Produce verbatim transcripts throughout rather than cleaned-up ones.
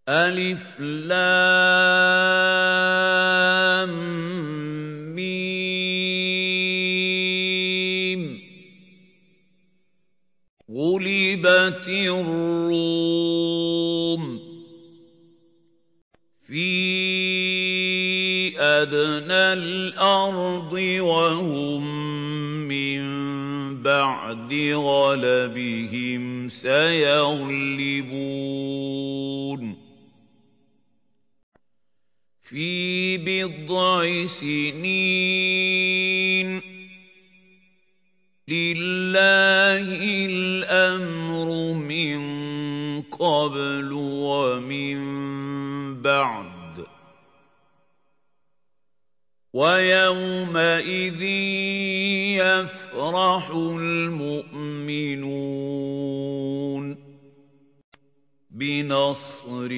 ألف لام ميم غلبت الروم في أدنى الأرض وهم من بعد غلبهم سيغلبون في بضع سنين لله الأمر من قبل ومن بعد ويومئذ يفرح المؤمنون بنصر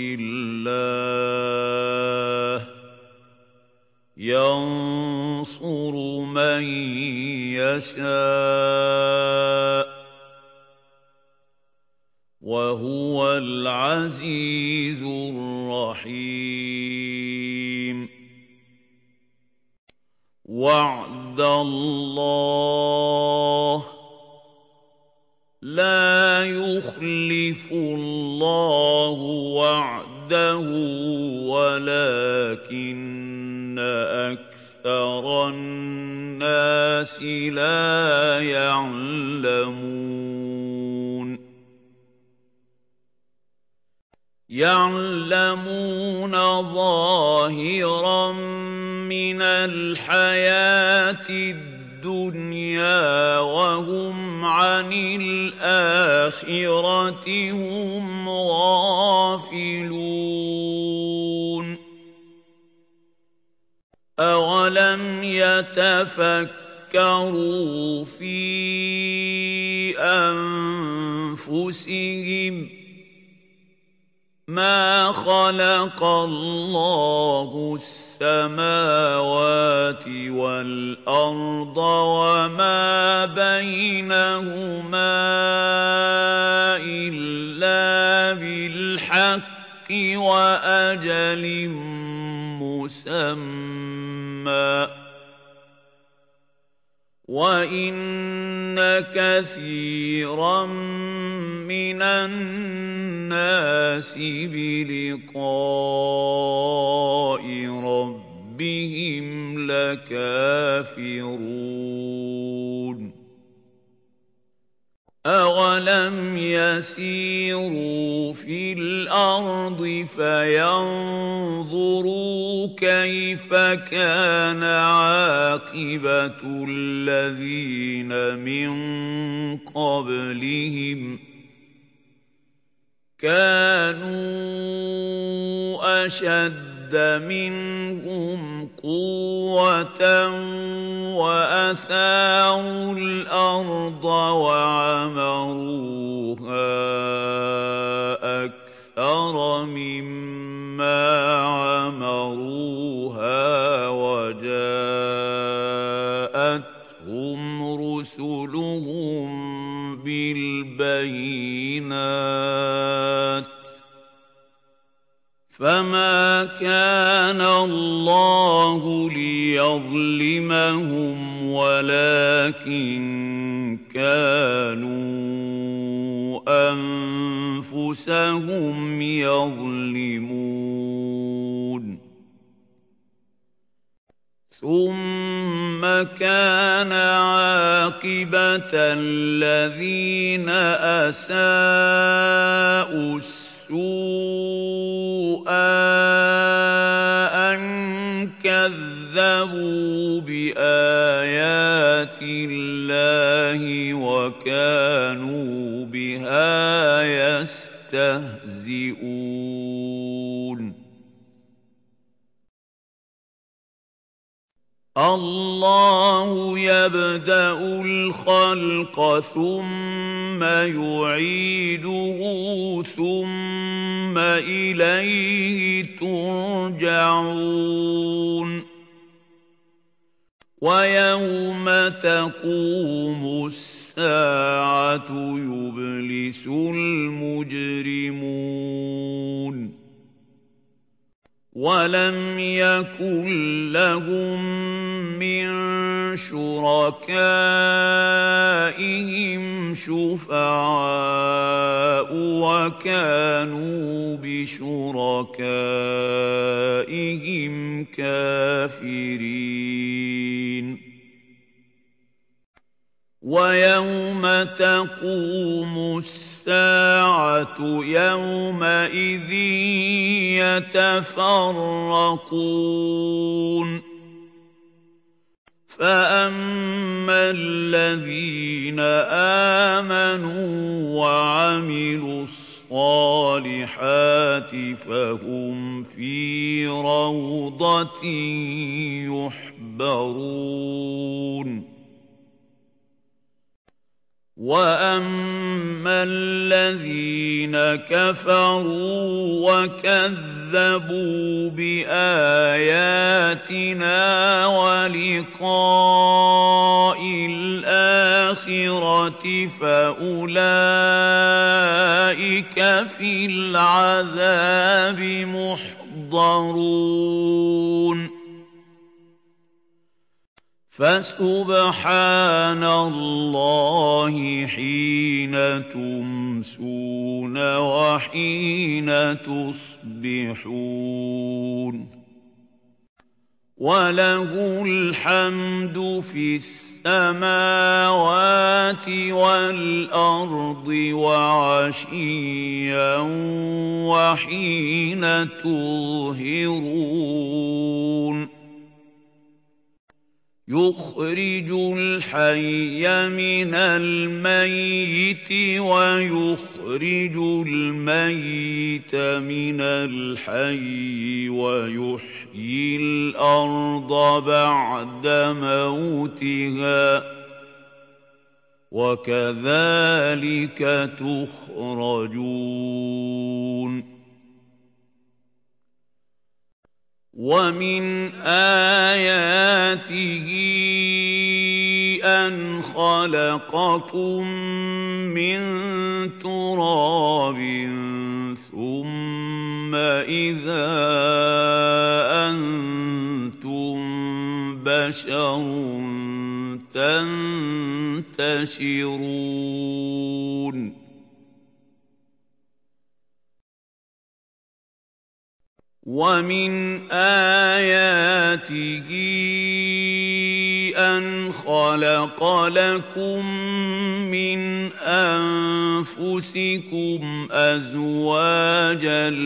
الله ينصر من يشاء وهو العزيز الرحيم وعد الله لا يخلف الله وعده ولكن أكثر الناس لا يعلمون يعلمون ظاهرا من الحياة الدنيا وهم عن الآخرة هم غافلون أولم يتفكروا في أنفسهم ما خلق الله السماوات والأرض وما بينهما إلا بالحق وأجل مسمى وَإِنَّ كَثِيرًا مِّنَ النَّاسِ بِلِقَاءِ رَبِّهِمْ لَكَافِرُونَ أَوَلَمْ يَسِيرُوا فِي الْأَرْضِ فَيَنظُرُوا كَيْفَ كَانَ عَاقِبَةُ الَّذِينَ مِن قَبْلِهِمْ كَانُوا أَشَدَّ مِنْهُمْ قُوَّةً وَأَثَارُوا الْأَرْضَ وَعَمَرُوهَا أَكْثَرَ مِمَّا عَمَرُوهَا وَجَاءَتْهُمْ رُسُلُهُم بِالْبَيِّنَاتِ فَمَا كَانَ اللَّهُ لِيَظْلِمَهُمْ وَلَكِن كَانُوا أَنفُسَهُمْ يَظْلِمُونَ ثُمَّ كَانَ عَاقِبَةَ الَّذِينَ أَسَاءُوا السُّوءَ أَن كَذَّبُوا بِآيَاتِ اللَّهِ وَكَانُوا بِهَا يَسْتَهْزِئُونَ اللَّهُ يَبْدَأُ الْخَلْقَ ثُمَّ يُعِيدُهُ ثُمَّ إِلَيْهِ تُرْجَعُونَ وَيَوْمَ تَقُومُ السَّاعَةُ يُبْلِسُ الْمُجْرِمُونَ وَلَمْ يَكُن لَّهُم مِّن شُرَكَائِهِمْ شُفَعَاءُ وَكَانُوا بِشُرَكَائِهِمْ كَافِرِينَ وَيَوْمَ تَقُومُ السَّاعَةُ يَوْمَئِذٍ يَتَفَرَّقُونَ فَأَمَّا الَّذِينَ آمَنُوا وَعَمِلُوا الصَّالِحَاتِ فَهُمْ فِي رَوْضَةٍ يُحْبَرُونَ وَأَمَّا الَّذِينَ كَفَرُوا وَكَذَّبُوا بِآيَاتِنَا وَلِقَاءِ الْآخِرَةِ فَأُولَٰئِكَ فِي الْعَذَابِ مُحْضَرُونَ فَسُبْحَانَ اللَّهِ حِينَ تُمْسُونَ وَحِينَ تُصْبِحُونَ وَلَهُ الْحَمْدُ فِي السَّمَاوَاتِ وَالْأَرْضِ وَعَشِيًّا وَحِينَ تُظْهِرُونَ يُخْرِجُ الْحَيَّ مِنَ الْمَيِّتِ وَيُخْرِجُ الْمَيِّتَ مِنَ الْحَيِّ وَيُحْيِي الْأَرْضَ بَعْدَ مَوْتِهَا وَكَذَلِكَ تُخْرَجُونَ وَمِنْ آيَاتِهِ أَنْ خَلَقَكُم مِّن تُرَابٍ ثُمَّ إِذَا أَنتُم بَشَرٌ تَنتَشِرُونَ وَمِنْ آيَاتِهِ أَنْ خَلَقَ لَكُم مِّنْ أَنفُسِكُمْ أَزْوَاجًا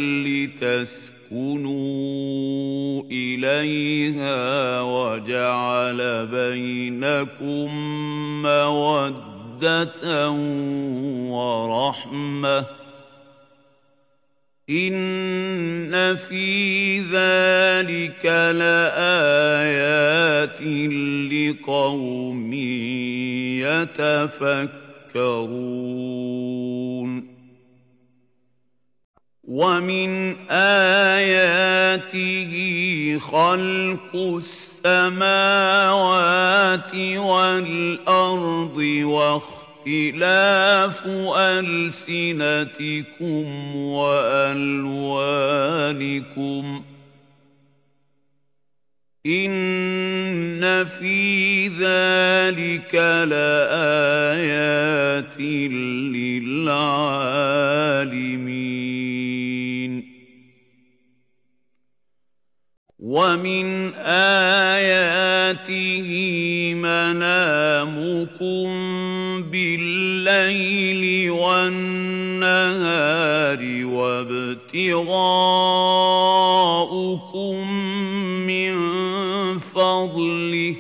لِّتَسْكُنُوا إِلَيْهَا وَجَعَلَ بَيْنَكُم مَّوَدَّةً وَرَحْمَةً إِنَّ فِي ذَلِكَ لَآيَاتٍ لِقَوْمٍ يَتَفَكَّرُونَ وَمِنْ آيَاتِهِ خَلْقُ السَّمَاوَاتِ وَالْأَرْضِ وَاخْتِلَافُ أَلْسِنَتِكُمْ وَأَلْوَانِكُمْ ۚ إِنَّ فِي ذَلِكَ لَآيَاتٍ لِّلْعَالِمِينَ وَمِنْ آيَاتِهِ مَنَامُكُم بِاللَّيْلِ وَالنَّهَارِ وَابْتِغَاؤُكُم مِّن فَضْلِهِ ۚ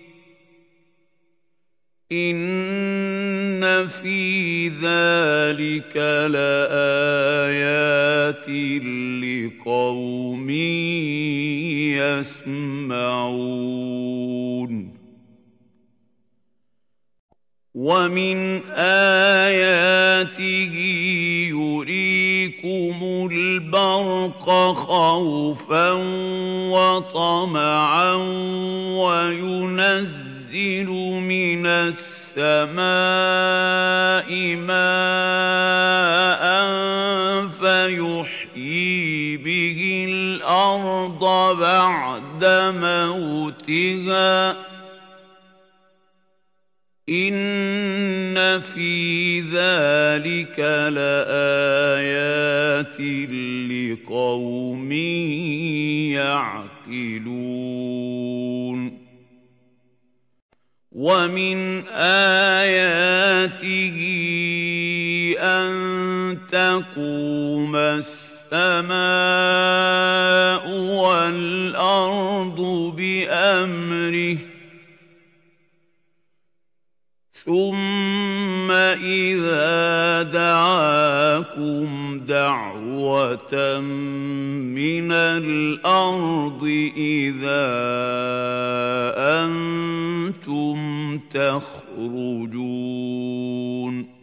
إِنَّ فِي ذَلِكَ لَآيَاتٍ لِقَوْمٍ يَسْمَعُونَ وَمِنْ آيَاتِهِ يُرِيكُمُ الْبَرْقَ خَوْفًا وَطَمَعًا وَيُنَزِّلُ مِنَ السَّمَاءِ مَاءً فَيُحْيِي به الأرض بعد موتها إن في ذلك لآيات لقوم يعقلون ومن آياته أن تقوم السماء والأرض بأمره ثم إذا دعاكم دعوة من الأرض إذا أنتم تخرجون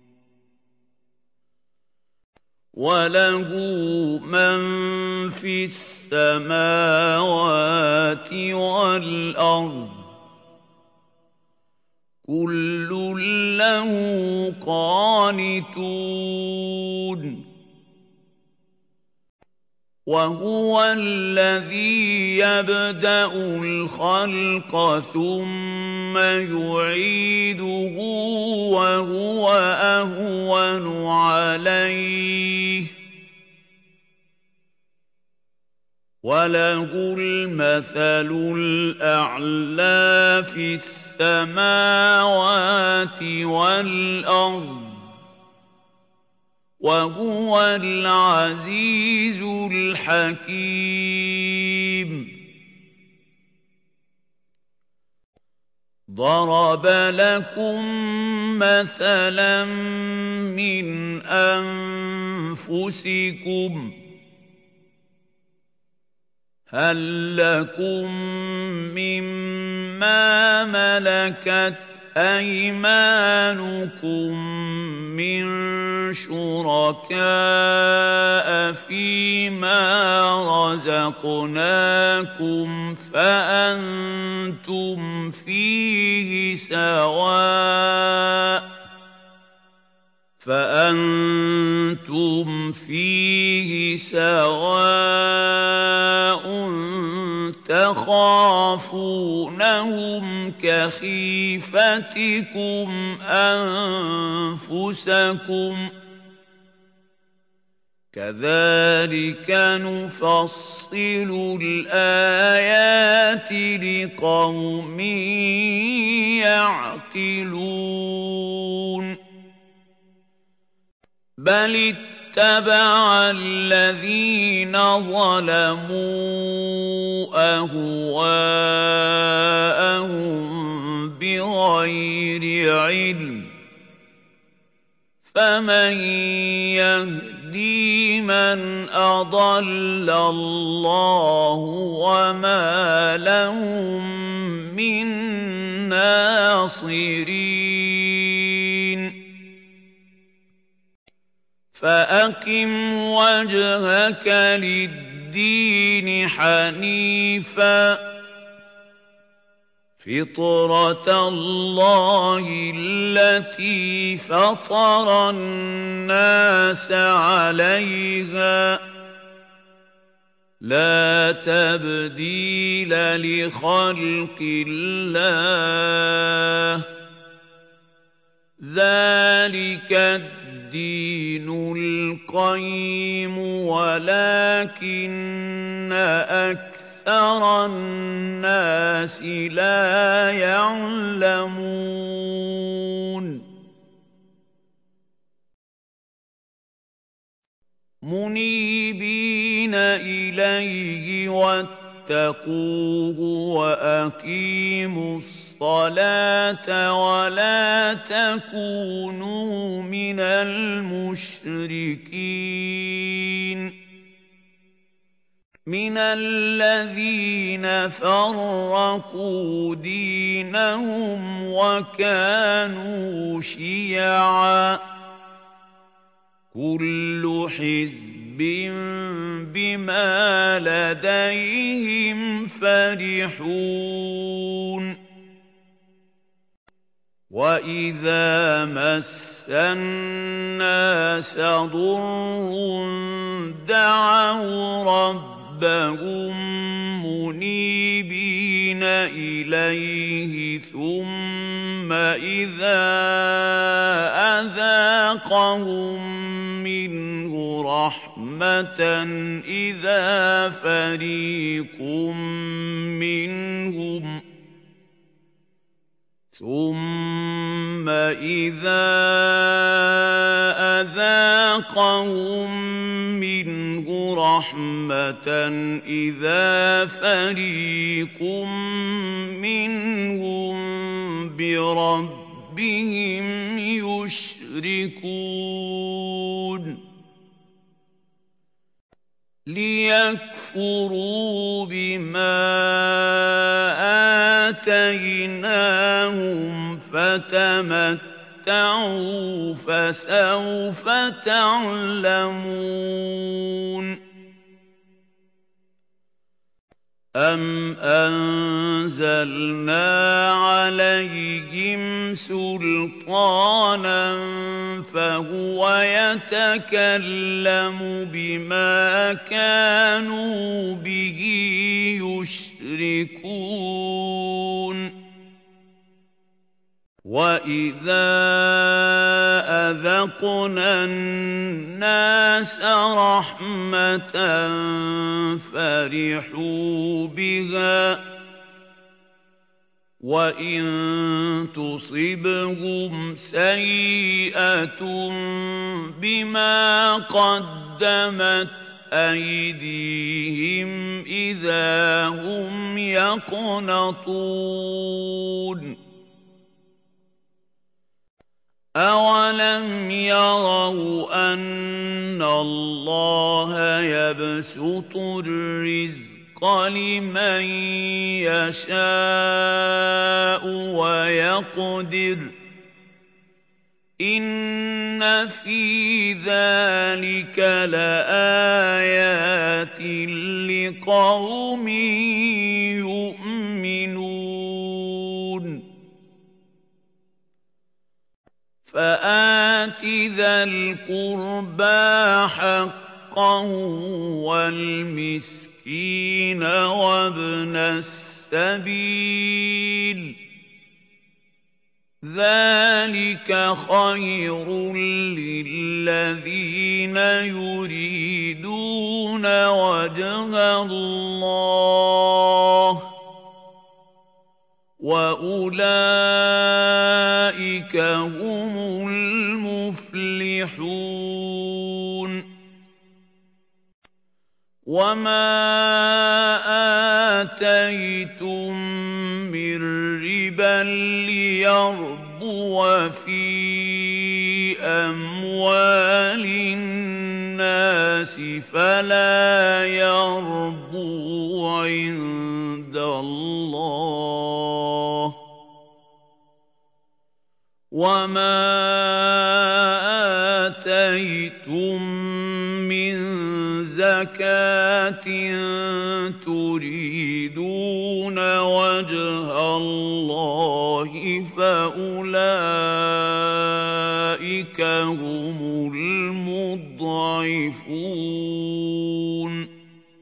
وله من في السماوات والأرض كل له قانتون وهو الذي يبدأ الخلق ثم يعيده وهو أهون عليه وله المثل الأعلى في السماوات والأرض وهو العزيز الحكيم ضرب لكم مثلا من أنفسكم هل لكم مما ملكت أيمانكم من شركاء فيما رزقناكم فأنتم فيه سواء فأنتم فيه سواء تخافونهم كخيفتكم أنفسكم كذلك نفصل الآيات لقوم يعقلون بل اتبع الذين ظلموا أهواءهم بغير علم فمن يهدي من أضل الله وما لهم من ناصرين فأقم وجهك للدين حنيفا فطرة الله التي فطر الناس عليها لا تبديل لخلق الله ذلك الدين القيم ولكن أكثر الناس لا يعلمون منيبين إليه واتقوه وأقيموا الصلاة ولا تكونوا من المشركين من الذين فرقوا دينهم وكانوا شيعا كل حزب بما لديهم فرحون وإذا مس الناس ضر دعوا ربهم منيبين إليه ثم إذا أذاقهم منه رحمة إذا فريق منهم ثم إذا أذاقهم منه رحمة إذا فريق منهم بربهم يشركون ليكفروا بما آتيناهم فتمتعوا فسوف تعلمون أَمْ أَنزَلْنَا عَلَيْهِمْ سُلْطَانًا فَهُوَ يَتَكَلَّمُ بِمَا كَانُوا بِهِ يُشْرِكُونَ وَإِذَا أَذَقْنَا النَّاسَ رَحْمَةً فَرِحُوا بِهَا وَإِن تُصِبْهُمْ سَيِّئَةٌ بِمَا قَدَّمَتْ أَيْدِيهِمْ إِذَا هُمْ يَقْنَطُونَ أَوَلَمْ يَرَوْا أَنَّ اللَّهَ يَبْسُطُ الرِّزْقَ لِمَن يَشَاءُ وَيَقْدِرُ إِنَّ فِي ذَلِكَ لَآيَاتٍ لِقَوْمٍ يُؤْمِنُونَ فآت ذا القربى حقه والمسكين وابن السبيل ذلك خير للذين يريدون وجه الله وأولئك هم المفلحون وما آتيتم من ربا ليربو في أموال الناس فلا يربو عند الله وما آتيتم من زكاة تريدون وجه الله فأولئك هم المضعفون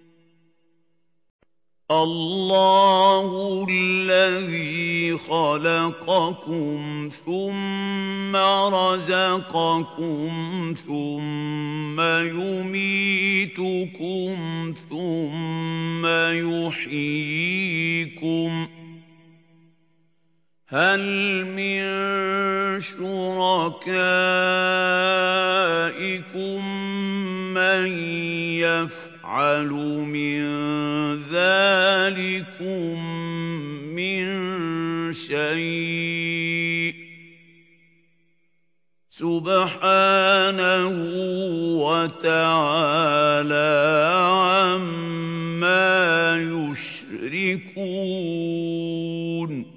الله الذي خلقكم ثم رزقكم ثم يميتكم ثم يحييكم هل من شركائكم من يفعل من ذلكم من شيء سبحانه وتعالى عما يشركون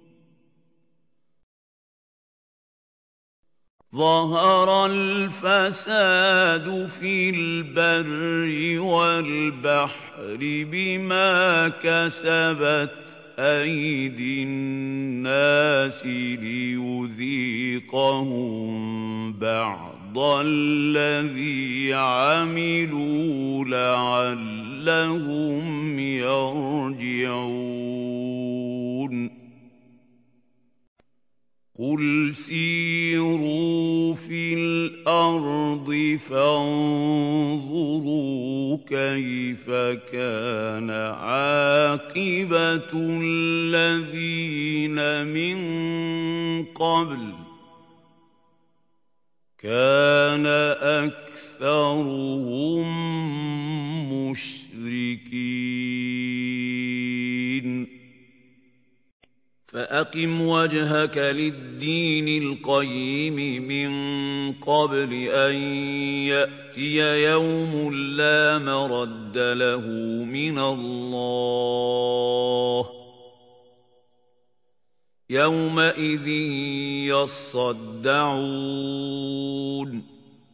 ظهر الفساد في البر والبحر بما كسبت أَيْدِي النَّاسِ لِيُذِيقَهُم بَعْضَ الَّذِي عَمِلُوا لَعَلَّهُمْ يَرْجِعُونَ قُلْ سِيرُوا فِي الْأَرْضِ فَانظُرُوا كَيْفَ كَانَ عَاقِبَةُ الَّذِينَ مِن قَبْلُ كَانَ أَكْثَرُهُم مُّشْرِكِينَ فَأَقِمْ وَجْهَكَ لِلدِّينِ الْقَيِّمِ مِن قَبْلِ أَن يَأْتِيَ يَوْمٌ لَّا مَرَدَّ لَهُ مِنَ اللَّهِ ۖ يَوْمَئِذٍ يَصَّدَّعُونَ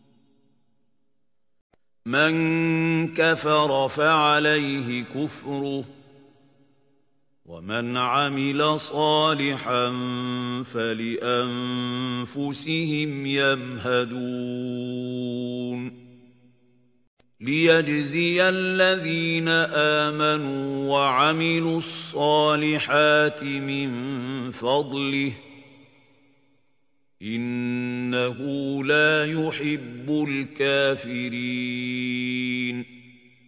مَن كَفَرَ فَعَلَيْهِ كُفْرُهُ وَمَنْ عَمِلَ صَالِحًا فَلِأَنفُسِهِمْ يَمْهَدُونَ لِيَجْزِيَ الَّذِينَ آمَنُوا وَعَمِلُوا الصَّالِحَاتِ مِن فَضْلِهِ ۚ إِنَّهُ لَا يُحِبُّ الْكَافِرِينَ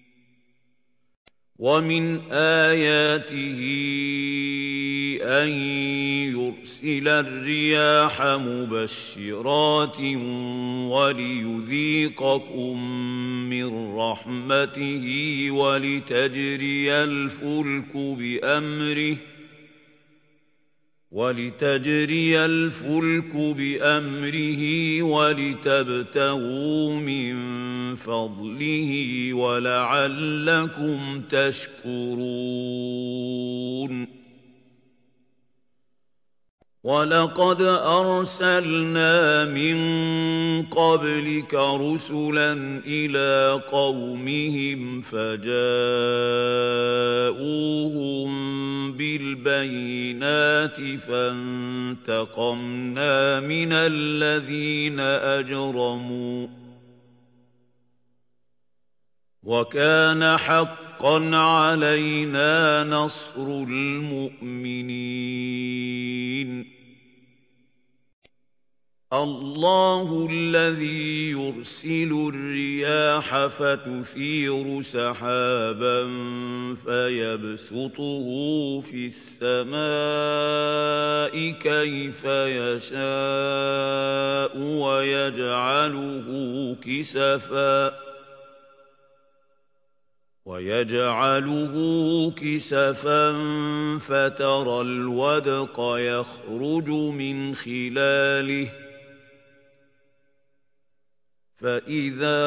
وَمِنْ آيَاتِهِ أَن يُرْسِلَ الرِّيَاحَ مُبَشِّرَاتٍ وَلِيُذِيقَكُم مِّن رَّحْمَتِهِ وَلِتَجْرِيَ الْفُلْكُ بِأَمْرِهِ وَلِتَجْرِيَ الْفُلْكُ بِأَمْرِهِ وَلِتَبْتَغُوا مِن فَضْلِهِ وَلَعَلَّكُمْ تَشْكُرُونَ وَلَقَدْ أَرْسَلْنَا مِن قَبْلِكَ رُسُلًا إِلَىٰ قَوْمِهِمْ فَجَاءُوهُم بِالْبَيِّنَاتِ فَانتَقَمْنَا مِنَ الَّذِينَ أَجْرَمُوا ۖ وَكَانَ حَقًّا عَلَيْنَا نَصْرُ الْمُؤْمِنِينَ اللَّهُ الَّذِي يُرْسِلُ الرِّيَاحَ فَتُثِيرُ سَحَابًا فَيَبْسُطُهُ فِي السَّمَاءِ كَيْفَ يَشَاءُ وَيَجْعَلُهُ كِسَفًا وَيَجْعَلُهُ كِسَفًا فَتَرَى الْوَدْقَ يَخْرُجُ مِنْ خِلَالِهِ فَإِذَا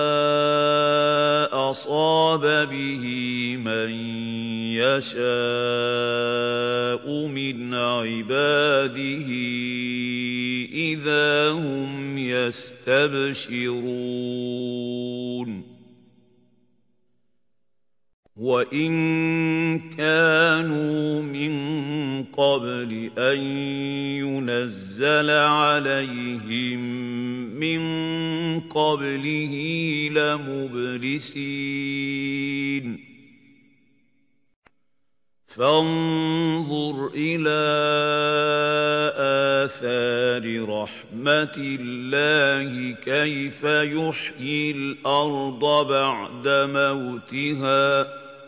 أَصَابَ بِهِ مَن يَشَاءُ مِنْ عِبَادِهِ إِذَا هُمْ يَسْتَبْشِرُونَ وَإِن كَانُوا مِن قَبْلِ أَن يُنَزَّلَ عَلَيْهِم مِّن قَبْلِهِ لَمُبْلِسِينَ فَانظُرْ إِلَىٰ آثَارِ رَحْمَتِ اللَّهِ كَيْفَ يُحْيِي الْأَرْضَ بَعْدَ مَوْتِهَا ۚ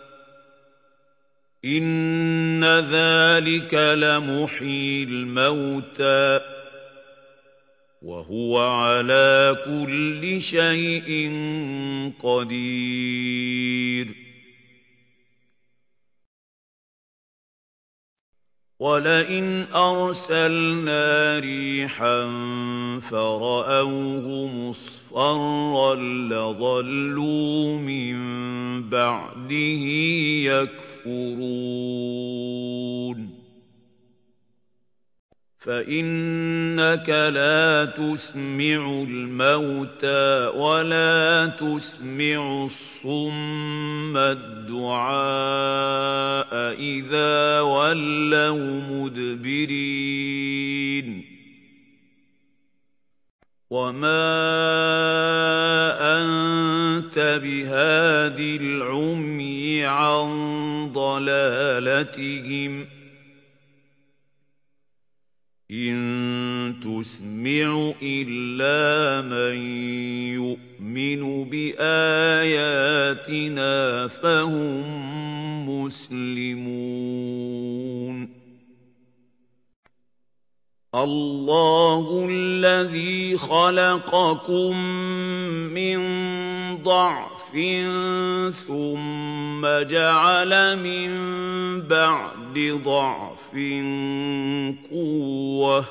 إِنَّ ذَٰلِكَ لَمُحْيِي الْمَوْتَىٰ ۖ وَهُوَ عَلَىٰ كُلِّ شَيْءٍ قَدِيرٌ وَلَئِنْ أَرْسَلْنَا رِيحًا فَرَأَوْهُ مُصْفَرًّا لَّظَلُّوا مِن بَعْدِهِ يَكْفُرُونَ فَإِنَّكَ لَا تُسْمِعُ الْمَوْتَىٰ وَلَا تُسْمِعُ الصُّمَّ الدُّعَاءَ إِذَا وَلَّوْا مُدْبِرِينَ وَمَا أَنتَ بِهَادِ الْعُمْيِ عَن ضَلَالَتِهِمْ ۖ إِن تُسْمِعُ إِلَّا مَن يُؤْمِنُ بِآيَاتِنَا فَهُم مُّسْلِمُونَ اللَّهُ الَّذِي خَلَقَكُم مِّن ضَعْفٍ ثُمَّ جَعَلَ مِن بَعْدِ ضَعْفٍ قُوَّةً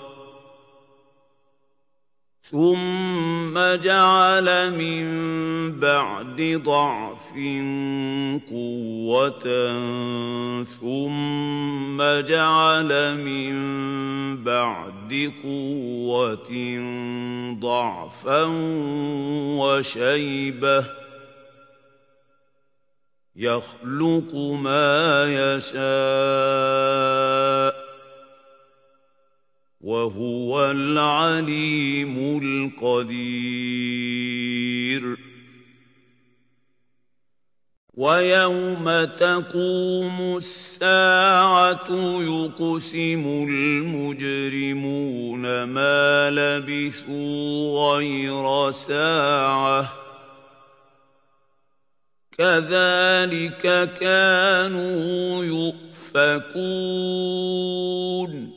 ثُمَّ جَعَلَ مِن بَعْدِ ضَعْفٍ قُوَّةً ثُمَّ جَعَلَ مِن بَعْدِ قُوَّةٍ ضَعْفًا وَشَيْبَةً ۚ يَخْلُقُ مَا يَشَاءُ ۚ وَهُوَ الْعَلِيمُ الْقَدِيرُ وَيَوْمَ تَقُومُ السَّاعَةُ يُقْسِمُ الْمُجْرِمُونَ مَا لَبِثُوا غَيْرَ سَاعَةٍ كَذَٰلِكَ كَانُوا يُؤْفَكُونَ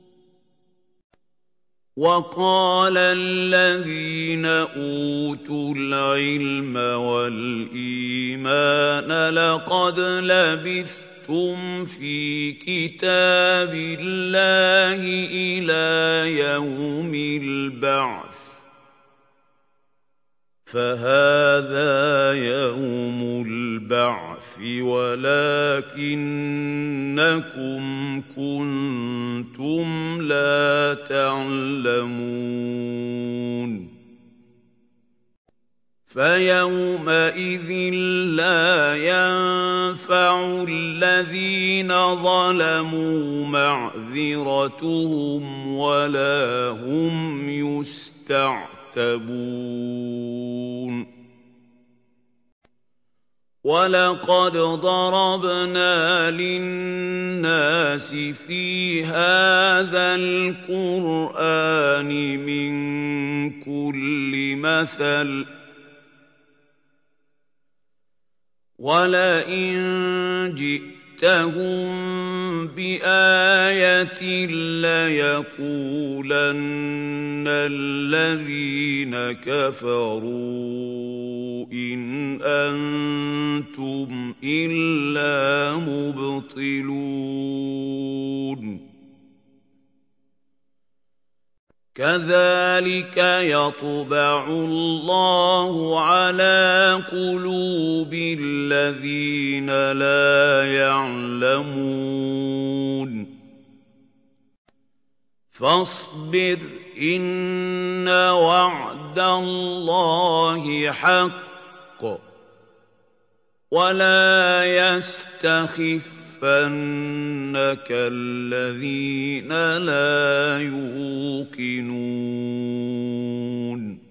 وَقَالَ الَّذِينَ أُوتُوا الْعِلْمَ وَالْإِيمَانَ لَقَدْ لَبِثْتُمْ فِي كِتَابِ اللَّهِ إِلَىٰ يَوْمِ الْبَعْثِ ۖ فَهَٰذَا يَوْمُ الْبَعْثِ وَلَٰكِنَّكُمْ كُنتُمْ لَا تَعْلَمُونَ فَيَوْمَئِذٍ لَّا يَنفَعُ الَّذِينَ ظَلَمُوا مَعْذِرَتُهُمْ وَلَا هُمْ يُسْتَعْتَبُونَ وَلَقَدْ ضَرَبْنَا لِلنَّاسِ فِي هَٰذَا الْقُرْآنِ مِن كُلِّ مَثَلٍ ۚ وَلَئِن جِئْتَهُم بِآيَةٍ لَّيَقُولَنَّ الَّذِينَ كَفَرُوا إِنْ أَنتُمْ إِلَّا مُبْطِلُونَ كَذَٰلِكَ يَطْبَعُ اللَّهُ عَلَىٰ قُلُوبِ الَّذِينَ لَا يَعْلَمُونَ فَاصْبِرْ إِنَّ وَعْدَ اللَّهِ حَقٌّ ۖ وَلَا يَسْتَخِفَّنَّكَ الَّذِينَ لَا يُوقِنُونَ